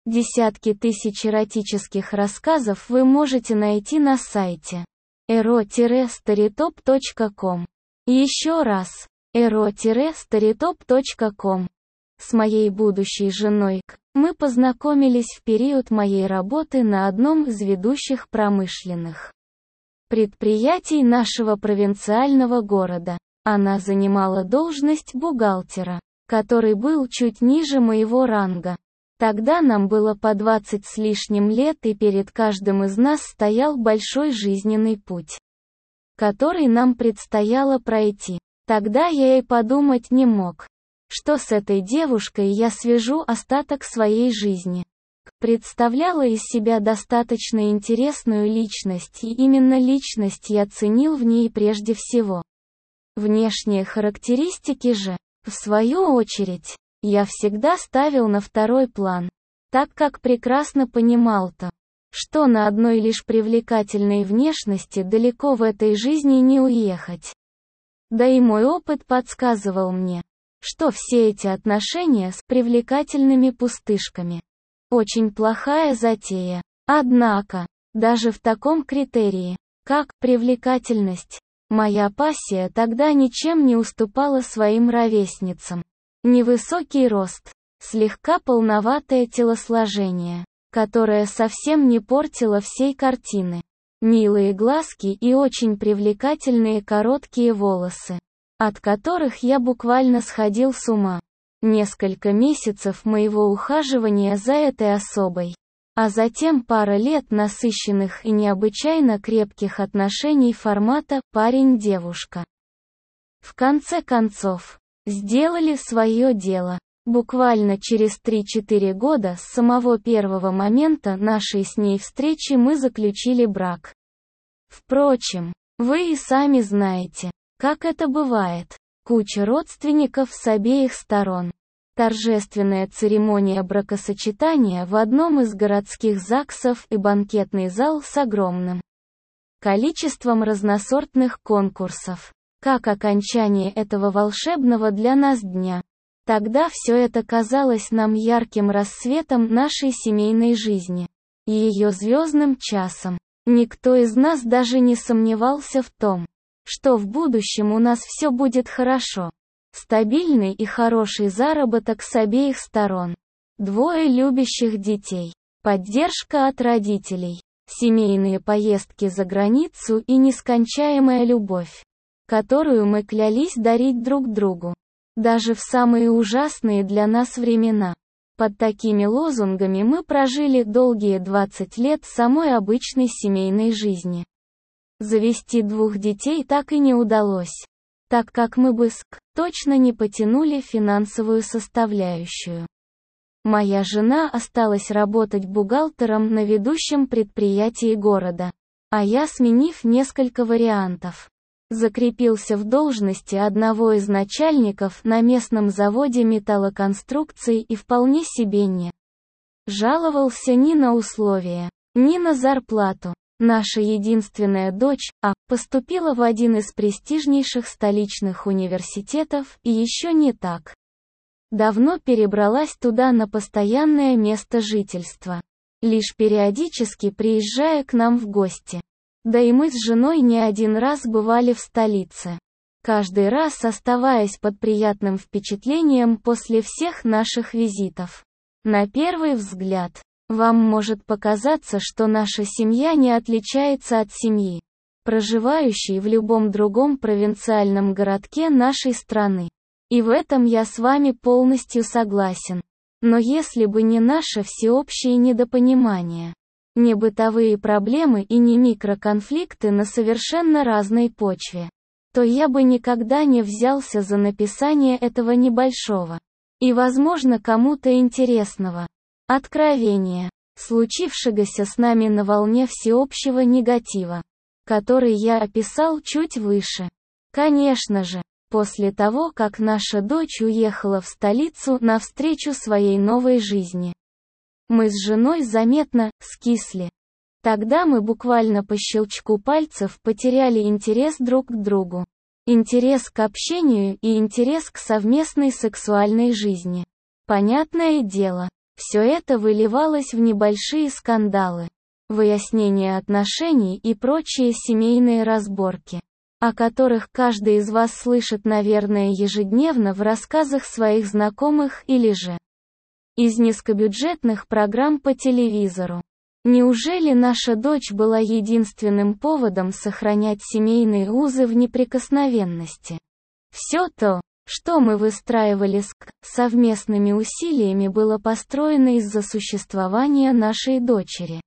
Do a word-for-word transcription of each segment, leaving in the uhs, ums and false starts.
Десятки тысяч эротических рассказов вы можете найти на сайте эро старитоп точка ком. Еще раз, эро старитоп точка ком. С моей будущей женой К. мы познакомились в период моей работы на одном из ведущих промышленных предприятий нашего провинциального города. Она занимала должность бухгалтера, который был чуть ниже моего ранга. Тогда нам было по двадцать с лишним лет, и перед каждым из нас стоял большой жизненный путь, который нам предстояло пройти. Тогда я и подумать не мог, что с этой девушкой я свяжу остаток своей жизни. Представляла из себя достаточно интересную личность, и именно личность я ценил в ней прежде всего. Внешние характеристики же, в свою очередь, я всегда ставил на второй план, так как прекрасно понимал-то, что на одной лишь привлекательной внешности далеко в этой жизни не уехать. Да и мой опыт подсказывал мне, что все эти отношения с привлекательными пустышками очень плохая затея. Однако, даже в таком критерии, как привлекательность, моя пассия тогда ничем не уступала своим ровесницам. Невысокий рост, слегка полноватое телосложение, которое совсем не портило всей картины. Милые глазки и очень привлекательные короткие волосы, от которых я буквально сходил с ума. Несколько месяцев моего ухаживания за этой особой, а затем пара лет насыщенных и необычайно крепких отношений формата «парень-девушка». В конце концов, сделали свое дело. Буквально через три-четыре года с самого первого момента нашей с ней встречи мы заключили брак. Впрочем, вы и сами знаете, как это бывает. Куча родственников с обеих сторон. Торжественная церемония бракосочетания в одном из городских ЗАГСов и банкетный зал с огромным количеством разносортных конкурсов. Как окончание этого волшебного для нас дня. Тогда все это казалось нам ярким рассветом нашей семейной жизни. И ее звездным часом. Никто из нас даже не сомневался в том, что в будущем у нас все будет хорошо. Стабильный и хороший заработок с обеих сторон. Двое любящих детей. Поддержка от родителей. Семейные поездки за границу и нескончаемая любовь, которую мы клялись дарить друг другу. Даже в самые ужасные для нас времена. Под такими лозунгами мы прожили долгие двадцать лет самой обычной семейной жизни. Завести двух детей так и не удалось, так как мы бы с К точно не потянули финансовую составляющую. Моя жена осталась работать бухгалтером на ведущем предприятии города, а я, сменив несколько вариантов, закрепился в должности одного из начальников на местном заводе металлоконструкций и вполне себе не жаловался ни на условия, ни на зарплату. Наша единственная дочь, А, поступила в один из престижнейших столичных университетов и еще не так давно перебралась туда на постоянное место жительства, лишь периодически приезжая к нам в гости. Да и мы с женой не один раз бывали в столице. Каждый раз оставаясь под приятным впечатлением после всех наших визитов. На первый взгляд, вам может показаться, что наша семья не отличается от семьи, проживающей в любом другом провинциальном городке нашей страны. И в этом я с вами полностью согласен. Но если бы не наше всеобщее недопонимание, не бытовые проблемы и не микроконфликты на совершенно разной почве, то я бы никогда не взялся за написание этого небольшого и, возможно, кому-то интересного откровения, случившегося с нами на волне всеобщего негатива, который я описал чуть выше. Конечно же, после того, как наша дочь уехала в столицу навстречу своей новой жизни, мы с женой заметно скисли. Тогда мы буквально по щелчку пальцев потеряли интерес друг к другу, интерес к общению и интерес к совместной сексуальной жизни. Понятное дело, Все это выливалось в небольшие скандалы, выяснение отношений и прочие семейные разборки, о которых каждый из вас слышит, наверное, ежедневно в рассказах своих знакомых или же из низкобюджетных программ по телевизору. Неужели наша дочь была единственным поводом сохранять семейные узы в неприкосновенности? Все то, что мы выстраивали с К совместными усилиями, было построено из-за существования нашей дочери.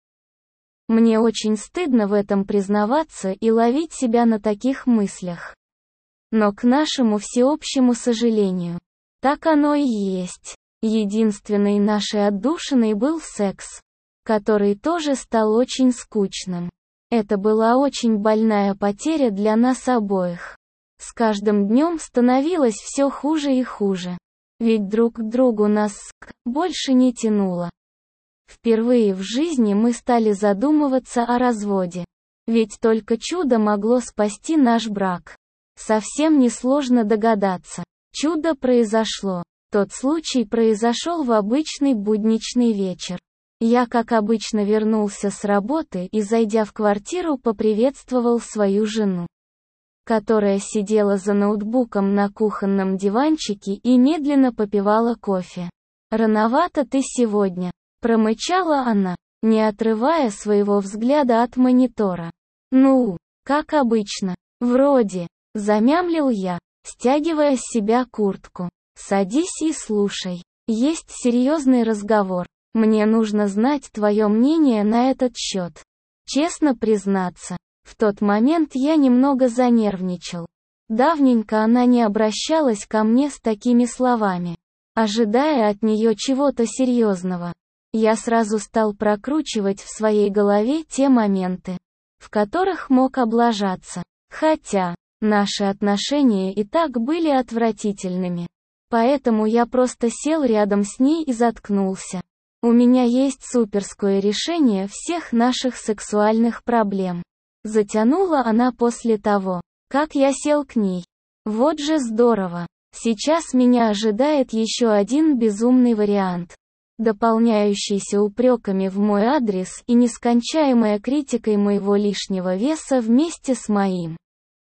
Мне очень стыдно в этом признаваться и ловить себя на таких мыслях. Но к нашему всеобщему сожалению, так оно и есть. Единственной нашей отдушиной был секс, который тоже стал очень скучным. Это была очень больная потеря для нас обоих. С каждым днем становилось все хуже и хуже. Ведь друг к другу нас больше не тянуло. Впервые в жизни мы стали задумываться о разводе. Ведь только чудо могло спасти наш брак. Совсем несложно догадаться. Чудо произошло. Тот случай произошел в обычный будничный вечер. Я, как обычно, вернулся с работы и, зайдя в квартиру, поприветствовал свою жену, которая сидела за ноутбуком на кухонном диванчике и медленно попивала кофе. «Рановато ты сегодня», — промычала она, не отрывая своего взгляда от монитора. «Ну, как обычно, вроде», — замямлил я, стягивая с себя куртку. «Садись и слушай. Есть серьезный разговор. Мне нужно знать твое мнение на этот счет». Честно признаться, в тот момент я немного занервничал. Давненько она не обращалась ко мне с такими словами, ожидая от нее чего-то серьезного. Я сразу стал прокручивать в своей голове те моменты, в которых мог облажаться. Хотя, наши отношения и так были отвратительными. Поэтому я просто сел рядом с ней и заткнулся. У меня есть суперское решение всех наших сексуальных проблем. Затянула она после того, как я сел к ней. Вот же здорово. Сейчас меня ожидает еще один безумный вариант, дополняющийся упреками в мой адрес и нескончаемой критикой моего лишнего веса вместе с моим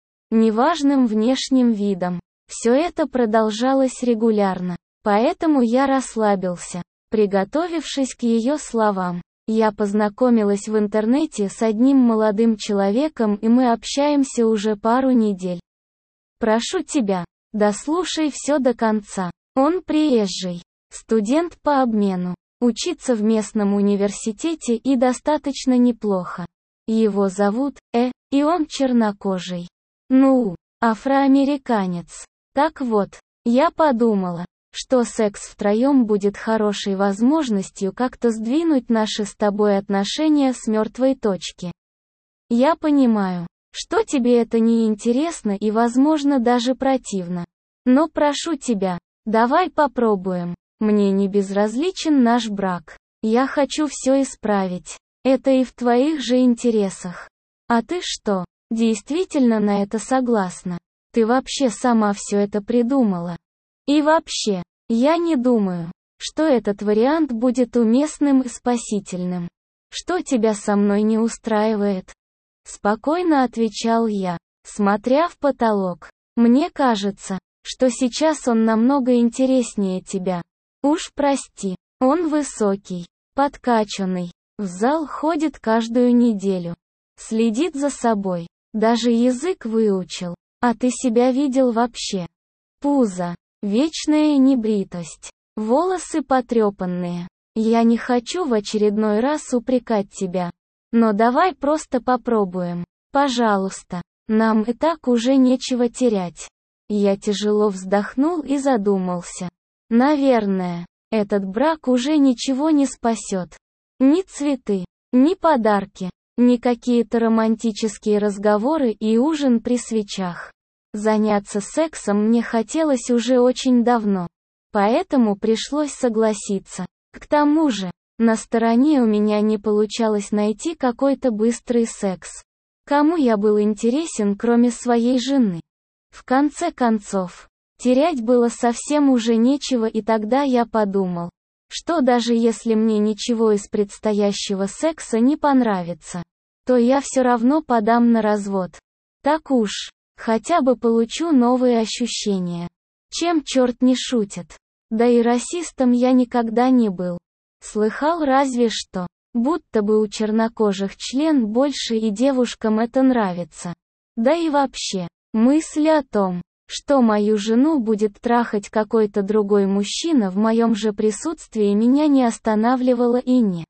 неважным внешним видом. Все это продолжалось регулярно, поэтому я расслабился, приготовившись к ее словам. Я познакомилась в интернете с одним молодым человеком, и мы общаемся уже пару недель. Прошу тебя, дослушай все до конца. Он приезжий, студент по обмену, учится в местном университете и достаточно неплохо. Его зовут Э, и он чернокожий. Ну, афроамериканец. Так вот, я подумала, что секс втроем будет хорошей возможностью как-то сдвинуть наши с тобой отношения с мертвой точки. Я понимаю, что тебе это не интересно и, возможно, даже противно. Но прошу тебя, давай попробуем. Мне не безразличен наш брак. Я хочу все исправить. Это и в твоих же интересах. А ты что, действительно на это согласна? Ты вообще сама все это придумала? И вообще, я не думаю, что этот вариант будет уместным и спасительным. Что тебя со мной не устраивает? Спокойно отвечал я, смотря в потолок. Мне кажется, что сейчас он намного интереснее тебя. Уж прости, он высокий, подкачанный, в зал ходит каждую неделю, следит за собой, даже язык выучил. А ты себя видел вообще? Пузо, вечная небритость, волосы потрепанные. Я не хочу в очередной раз упрекать тебя. Но давай просто попробуем. Пожалуйста. Нам и так уже нечего терять. Я тяжело вздохнул и задумался. Наверное, этот брак уже ничего не спасет. Ни цветы, ни подарки, ни какие-то романтические разговоры и ужин при свечах. Заняться сексом мне хотелось уже очень давно. Поэтому пришлось согласиться. К тому же, на стороне у меня не получалось найти какой-то быстрый секс. Кому я был интересен, кроме своей жены? В конце концов, терять было совсем уже нечего, и тогда я подумал, что даже если мне ничего из предстоящего секса не понравится, то я все равно подам на развод. Так уж, хотя бы получу новые ощущения. Чем черт не шутит? Да и расистом я никогда не был. Слыхал разве что, будто бы у чернокожих член больше и девушкам это нравится. Да и вообще, мысль о том, что мою жену будет трахать какой-то другой мужчина в моем же присутствии, меня не останавливала и не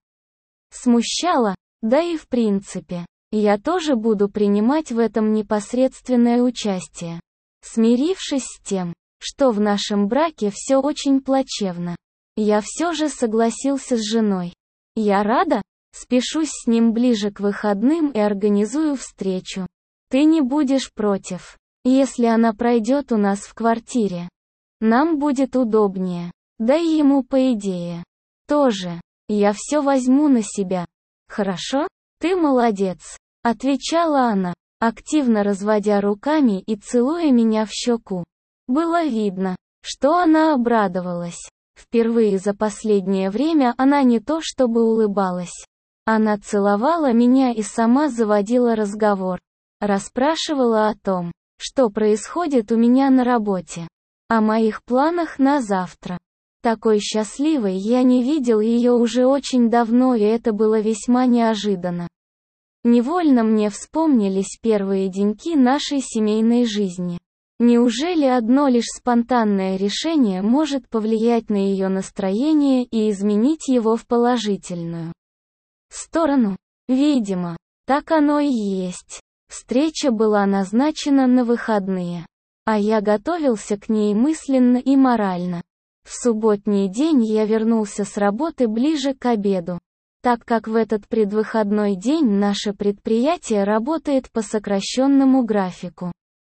смущала, да и в принципе, я тоже буду принимать в этом непосредственное участие. Смирившись с тем, что в нашем браке все очень плачевно, я все же согласился с женой. Я рада, спешусь с ним ближе к выходным и организую встречу. Ты не будешь против, если она пройдет у нас в квартире? Нам будет удобнее. Да и ему, по идее, тоже. Я все возьму на себя. Хорошо? Ты молодец, отвечала она, активно разводя руками и целуя меня в щеку. Было видно, что она обрадовалась. Впервые за последнее время она не то чтобы улыбалась. Она целовала меня и сама заводила разговор. Расспрашивала о том, что происходит у меня на работе. О моих планах на завтра. Такой счастливой я не видел ее уже очень давно, и это было весьма неожиданно. Невольно мне вспомнились первые деньки нашей семейной жизни. Неужели одно лишь спонтанное решение может повлиять на ее настроение и изменить его в положительную сторону? Видимо, так оно и есть. Встреча была назначена на выходные, а я готовился к ней мысленно и морально. В субботний день я вернулся с работы ближе к обеду, так как в этот предвыходной день наше предприятие работает по сокращенному графику.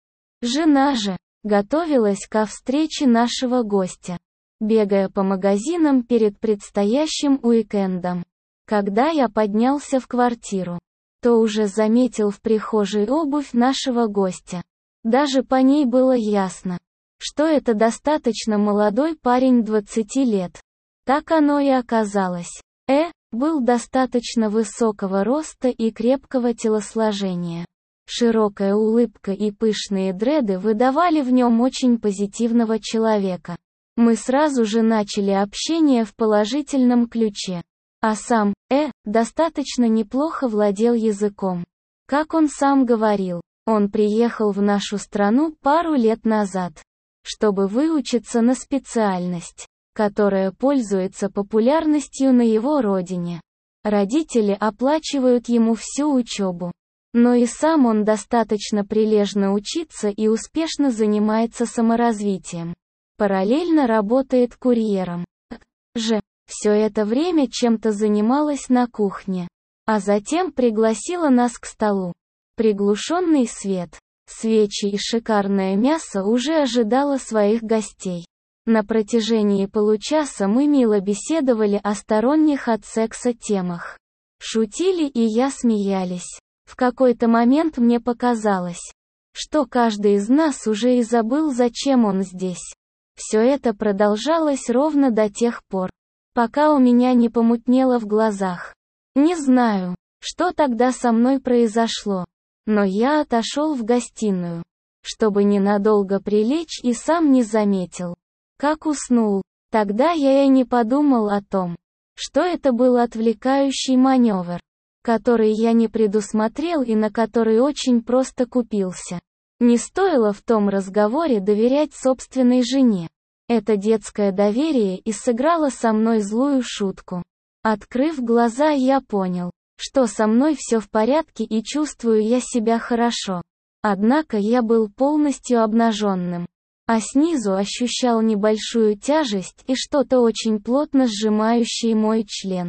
Жена же готовилась ко встрече нашего гостя, бегая по магазинам перед предстоящим уикендом. Когда я поднялся в квартиру, то уже заметил в прихожей обувь нашего гостя. Даже по ней было ясно, что это достаточно молодой парень двадцати лет. Так оно и оказалось. Э, был достаточно высокого роста и крепкого телосложения. Широкая улыбка и пышные дреды выдавали в нем очень позитивного человека. Мы сразу же начали общение в положительном ключе. А сам, э, достаточно неплохо владел языком. Как он сам говорил, он приехал в нашу страну пару лет назад, чтобы выучиться на специальность, которая пользуется популярностью на его родине. Родители оплачивают ему всю учебу. Но и сам он достаточно прилежно учится и успешно занимается саморазвитием. Параллельно работает курьером. Же, все это время чем-то занималась на кухне. А затем пригласила нас к столу. Приглушенный свет, свечи и шикарное мясо уже ожидало своих гостей. На протяжении получаса мы мило беседовали о сторонних от секса темах. Шутили и я смеялись. В какой-то момент мне показалось, что каждый из нас уже и забыл, зачем он здесь. Все это продолжалось ровно до тех пор, пока у меня не помутнело в глазах. Не знаю, что тогда со мной произошло, но я отошел в гостиную, чтобы ненадолго прилечь, и сам не заметил, как уснул. Тогда я и не подумал о том, что это был отвлекающий маневр, который я не предусмотрел и на который очень просто купился. Не стоило в том разговоре доверять собственной жене. Это детское доверие и сыграло со мной злую шутку. Открыв глаза, я понял, что со мной все в порядке и чувствую я себя хорошо. Однако я был полностью обнаженным, а снизу ощущал небольшую тяжесть и что-то очень плотно сжимающее мой член.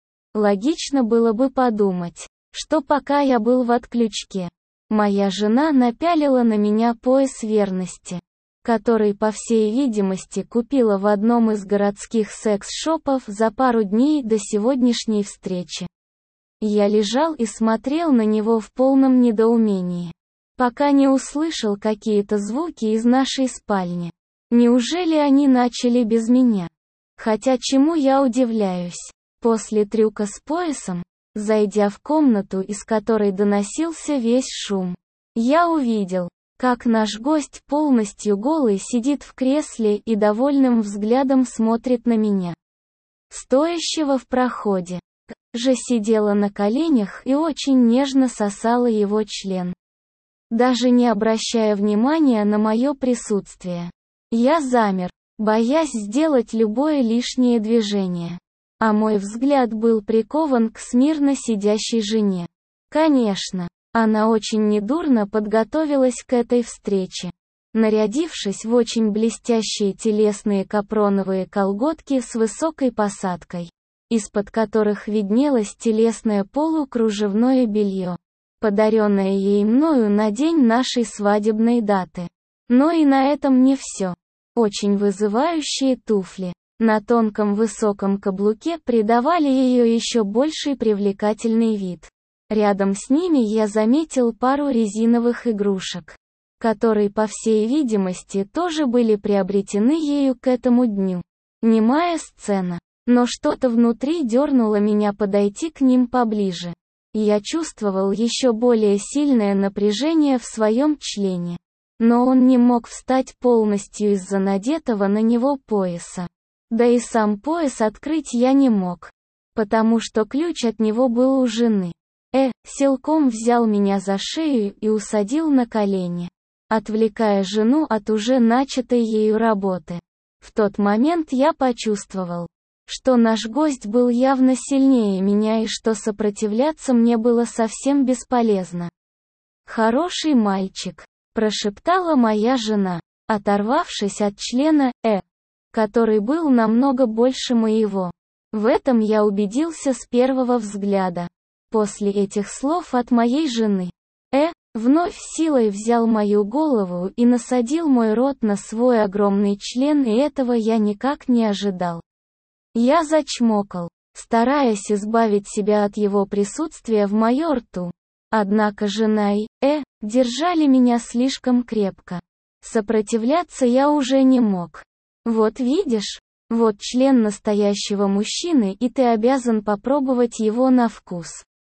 Логично было бы подумать, что пока я был в отключке, моя жена напялила на меня пояс верности, который, по всей видимости, купила в одном из городских секс-шопов за пару дней до сегодняшней встречи. Я лежал и смотрел на него в полном недоумении, пока не услышал какие-то звуки из нашей спальни. Неужели они начали без меня? Хотя чему я удивляюсь? После трюка с поясом, зайдя в комнату, из которой доносился весь шум, я увидел, как наш гость полностью голый сидит в кресле и довольным взглядом смотрит на меня, стоящего в проходе. К же сидела на коленях и очень нежно сосала его член, даже не обращая внимания на мое присутствие. Я замер, боясь сделать любое лишнее движение. А мой взгляд был прикован к смирно сидящей жене. Конечно, она очень недурно подготовилась к этой встрече, нарядившись в очень блестящие телесные капроновые колготки с высокой посадкой, из-под которых виднелось телесное полукружевное белье, подаренное ей мною на день нашей свадебной даты. Но и на этом не все. Очень вызывающие туфли на тонком высоком каблуке придавали ее еще больший привлекательный вид. Рядом с ними я заметил пару резиновых игрушек, которые, по всей видимости, тоже были приобретены ею к этому дню. Немая сцена. Но что-то внутри дернуло меня подойти к ним поближе. Я чувствовал еще более сильное напряжение в своем члене. Но он не мог встать полностью из-за надетого на него пояса. Да и сам пояс открыть я не мог, потому что ключ от него был у жены. Э, силком взял меня за шею и усадил на колени, отвлекая жену от уже начатой ею работы. В тот момент я почувствовал, что наш гость был явно сильнее меня и что сопротивляться мне было совсем бесполезно. «Хороший мальчик», — прошептала моя жена, оторвавшись от члена «э», который был намного больше моего. В этом я убедился с первого взгляда. После этих слов от моей жены, «э» вновь силой взял мою голову и насадил мой рот на свой огромный член, и этого я никак не ожидал. Я зачмокал, стараясь избавить себя от его присутствия в моем рту. Однако жена и «э» держали меня слишком крепко. Сопротивляться я уже не мог. «Вот видишь, вот член настоящего мужчины, и ты обязан попробовать его на вкус.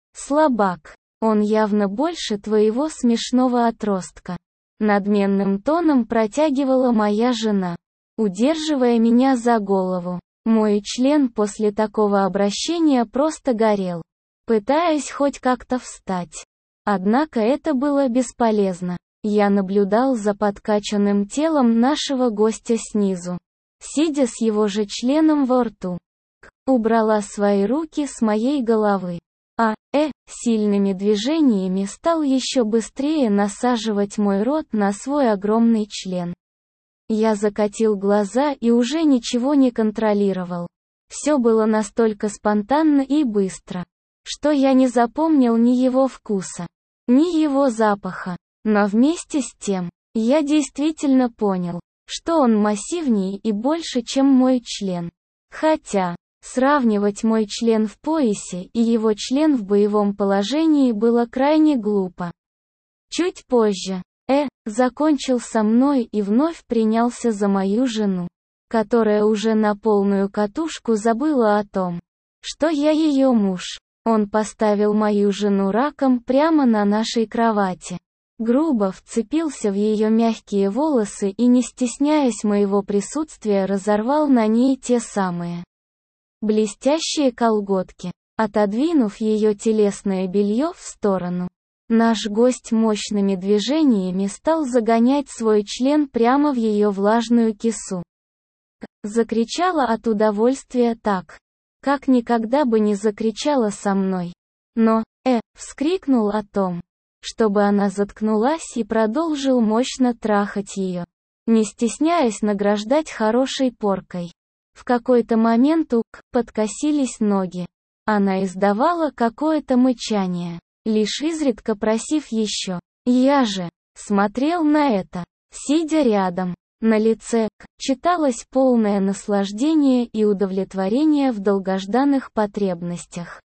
Слабак, он явно больше твоего смешного отростка», надменным тоном протягивала моя жена, удерживая меня за голову. Мой член после такого обращения просто горел, пытаясь хоть как-то встать. Однако это было бесполезно. Я наблюдал за подкачанным телом нашего гостя снизу, сидя с его же членом во рту. К убрала свои руки с моей головы, а «э» сильными движениями стал еще быстрее насаживать мой рот на свой огромный член. Я закатил глаза и уже ничего не контролировал. Все было настолько спонтанно и быстро, что я не запомнил ни его вкуса, ни его запаха. Но вместе с тем, я действительно понял, что он массивнее и больше, чем мой член. Хотя, сравнивать мой член в поясе и его член в боевом положении было крайне глупо. Чуть позже, «э» закончил со мной и вновь принялся за мою жену, которая уже на полную катушку забыла о том, что я ее муж. Он поставил мою жену раком прямо на нашей кровати, грубо вцепился в ее мягкие волосы и, не стесняясь моего присутствия, разорвал на ней те самые блестящие колготки, отодвинув ее телесное белье в сторону. Наш гость мощными движениями стал загонять свой член прямо в ее влажную кису. К закричала от удовольствия так, как никогда бы не закричала со мной. Но «э» вскрикнул о том, чтобы она заткнулась, и продолжил мощно трахать ее, не стесняясь награждать хорошей поркой. В какой-то момент у «к» подкосились ноги. Она издавала какое-то мычание, лишь изредка просив еще. Я же смотрел на это, сидя рядом. На лице «к» читалось полное наслаждение и удовлетворение в долгожданных потребностях.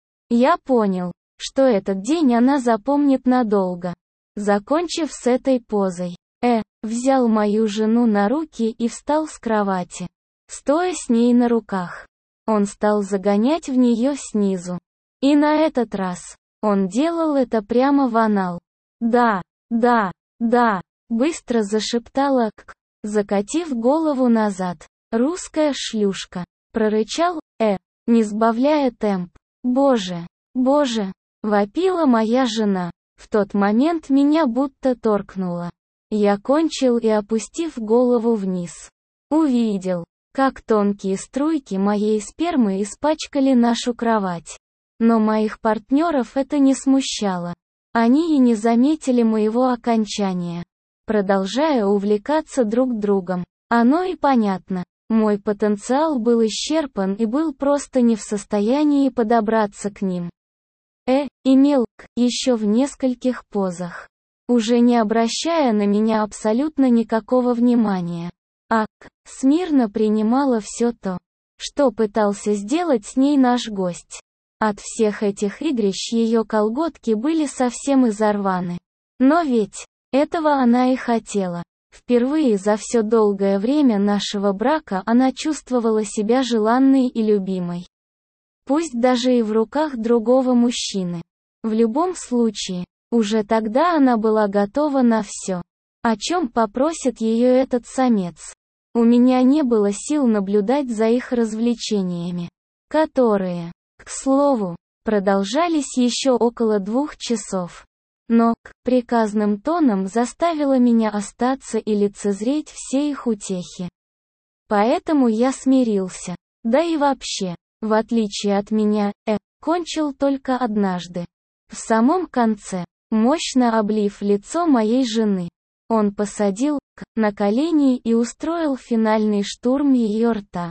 Я понял, что этот день она запомнит надолго. Закончив с этой позой, «э» взял мою жену на руки и встал с кровати, стоя с ней на руках. Он стал загонять в нее снизу. И на этот раз он делал это прямо в анал. «Да, да, да», — быстро зашептала К, закатив голову назад. «Русская шлюшка», — прорычал Э, не сбавляя темп. «Боже, боже», — вопила моя жена. В тот момент меня будто торкнуло. Я кончил и, опустив голову вниз, увидел, как тонкие струйки моей спермы испачкали нашу кровать. Но моих партнеров это не смущало. Они и не заметили моего окончания, продолжая увлекаться друг другом. Оно и понятно. Мой потенциал был исчерпан и был просто не в состоянии подобраться к ним. Э имел К еще в нескольких позах, уже не обращая на меня абсолютно никакого внимания. А К смирно принимала все то, что пытался сделать с ней наш гость. От всех этих игрищ ее колготки были совсем изорваны. Но ведь этого она и хотела. Впервые за все долгое время нашего брака она чувствовала себя желанной и любимой. Пусть даже и в руках другого мужчины. В любом случае, уже тогда она была готова на все, о чем попросит ее этот самец. У меня не было сил наблюдать за их развлечениями, которые, к слову, продолжались еще около двух часов. Но К приказным тоном заставила меня остаться и лицезреть все их утехи. Поэтому я смирился. Да и вообще, в отличие от меня, Э кончил только однажды. В самом конце, мощно облив лицо моей жены, он посадил К на колени и устроил финальный штурм ее рта,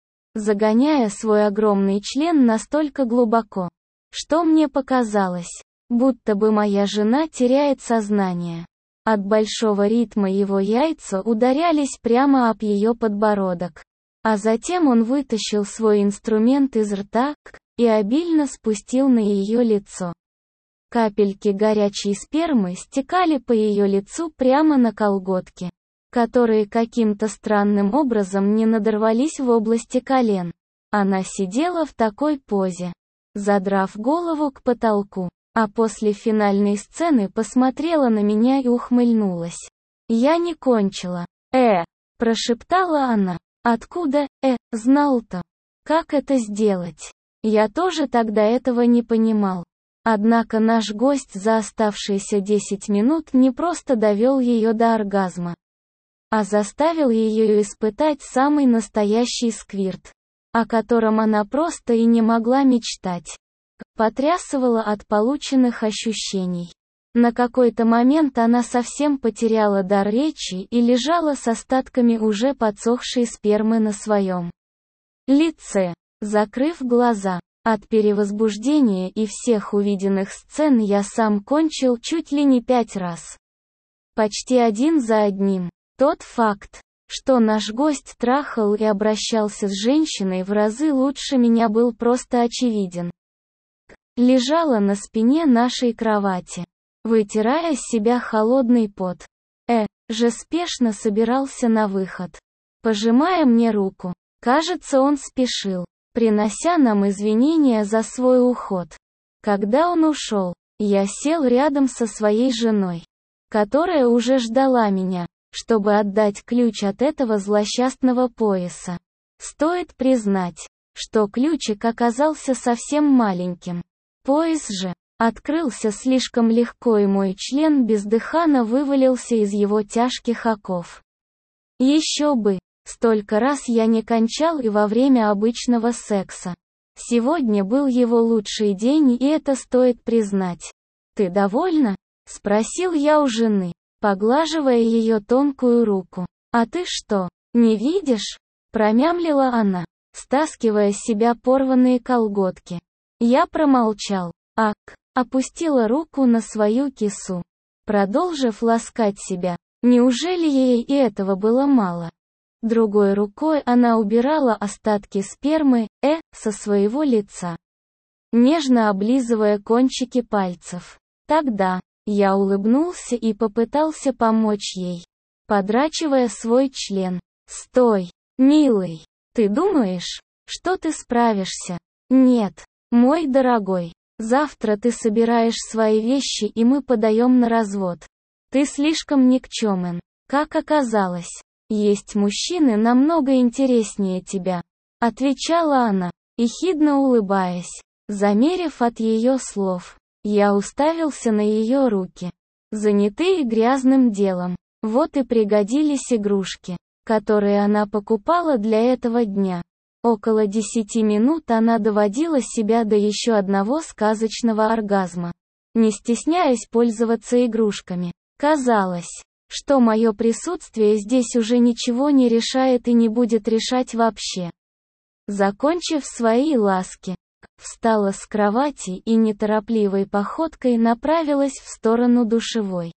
загоняя свой огромный член настолько глубоко, что мне показалось, будто бы моя жена теряет сознание. От большого ритма его яйца ударялись прямо об ее подбородок. А затем он вытащил свой инструмент из рта К и обильно спустил на ее лицо. Капельки горячей спермы стекали по ее лицу прямо на колготки, которые каким-то странным образом не надорвались в области колен. Она сидела в такой позе, задрав голову к потолку. А после финальной сцены посмотрела на меня и ухмыльнулась. «Я не кончила. Э, прошептала она. Откуда, э, знал-то? Как это сделать? Я тоже тогда этого не понимал. Однако наш гость за оставшиеся десять минут не просто довел ее до оргазма, а заставил ее испытать самый настоящий сквирт, о котором она просто и не могла мечтать. Потрясывала от полученных ощущений. На какой-то момент она совсем потеряла дар речи и лежала с остатками уже подсохшей спермы на своем лице, закрыв глаза. От перевозбуждения и всех увиденных сцен я сам кончил чуть ли не пять раз. Почти один за одним. Тот факт, что наш гость трахал и обращался с женщиной в разы лучше меня, был просто очевиден. Лежала на спине нашей кровати, вытирая с себя холодный пот. Э, же спешно собирался на выход, пожимая мне руку. Кажется, он спешил, принося нам извинения за свой уход. Когда он ушел, я сел рядом со своей женой, которая уже ждала меня, чтобы отдать ключ от этого злосчастного пояса. Стоит признать, что ключик оказался совсем маленьким. Пояс же открылся слишком легко, и мой член бездыханно вывалился из его тяжких оков. Еще бы, столько раз я не кончал и во время обычного секса. Сегодня был его лучший день, и это стоит признать. «Ты довольна?» — спросил я у жены, поглаживая ее тонкую руку. «А ты что, не видишь?» — промямлила она, стаскивая с себя порванные колготки. Я промолчал, а К опустила руку на свою кису, продолжив ласкать себя. Неужели ей и этого было мало? Другой рукой она убирала остатки спермы Э со своего лица, нежно облизывая кончики пальцев. Тогда я улыбнулся и попытался помочь ей, подрачивая свой член. «Стой, милый, Ты думаешь, что ты справишься? Нет, мой дорогой. Завтра ты собираешь свои вещи и мы подаем на развод. Ты слишком никчемен. Как оказалось, есть мужчины намного интереснее тебя. Отвечала она, ехидно улыбаясь. Замерев от ее слов, я уставился на ее руки, занятые грязным делом. Вот и пригодились игрушки, которые она покупала для этого дня. Около десяти минут она доводила себя до еще одного сказочного оргазма, не стесняясь пользоваться игрушками. Казалось, что мое присутствие здесь уже ничего не решает и не будет решать вообще. Закончив свои ласки, встала с кровати и неторопливой походкой направилась в сторону душевой.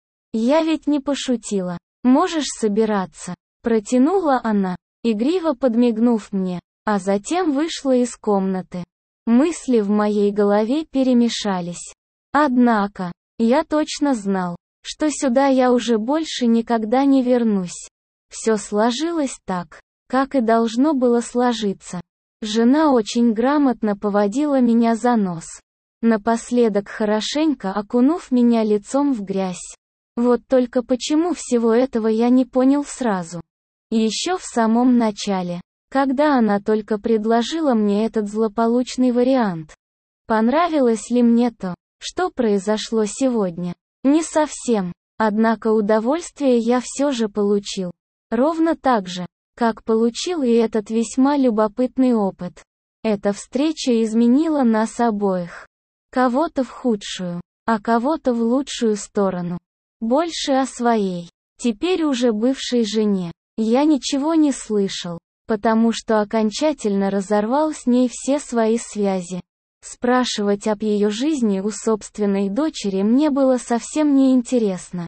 «Я ведь не пошутила. Можешь собираться», — протянула она, игриво подмигнув мне, а затем вышла из комнаты. Мысли в моей голове перемешались. Однако, я точно знал, что сюда я уже больше никогда не вернусь. Все сложилось так, как и должно было сложиться. Жена очень грамотно поводила меня за нос, напоследок хорошенько окунув меня лицом в грязь. Вот только почему всего этого я не понял сразу. Еще в самом начале, когда она только предложила мне этот злополучный вариант. Понравилось ли мне то, что произошло сегодня? Не совсем, однако удовольствие я все же получил. Ровно так же, как получил и этот весьма любопытный опыт. Эта встреча изменила нас обоих. Кого-то в худшую, а кого-то в лучшую сторону. Больше о своей, теперь уже бывшей жене, я ничего не слышал, потому что окончательно разорвал с ней все свои связи. Спрашивать об ее жизни у собственной дочери мне было совсем неинтересно.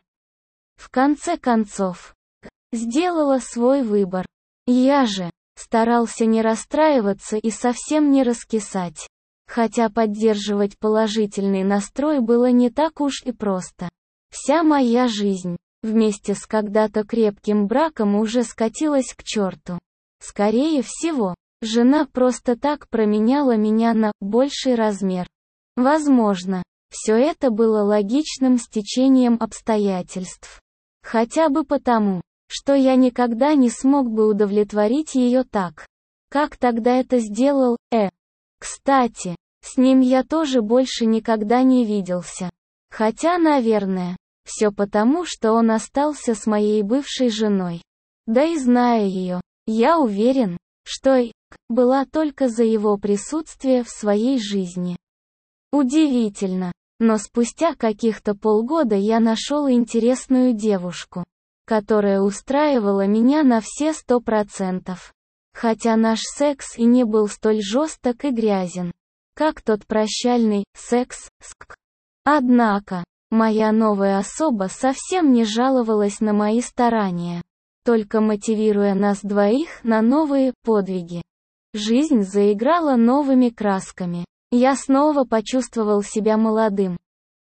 В конце концов, сделала свой выбор. Я же старался не расстраиваться и совсем не раскисать. Хотя поддерживать положительный настрой было не так уж и просто. Вся моя жизнь, вместе с когда-то крепким браком, уже скатилась к черту. Скорее всего, жена просто так променяла меня на больший размер. Возможно, все это было логичным стечением обстоятельств. Хотя бы потому, что я никогда не смог бы удовлетворить ее так, как тогда это сделал Э. Кстати, с ним я тоже больше никогда не виделся. Хотя, наверное, все потому, что он остался с моей бывшей женой. Да и зная ее, я уверен, что и была только за его присутствие в своей жизни. Удивительно, но спустя каких-то полгода я нашел интересную девушку, которая устраивала меня на все сто процентов. Хотя наш секс и не был столь жесток и грязен, как тот прощальный секс с К. Однако, моя новая особа совсем не жаловалась на мои старания, только мотивируя нас двоих на новые подвиги. Жизнь заиграла новыми красками. Я снова почувствовал себя молодым,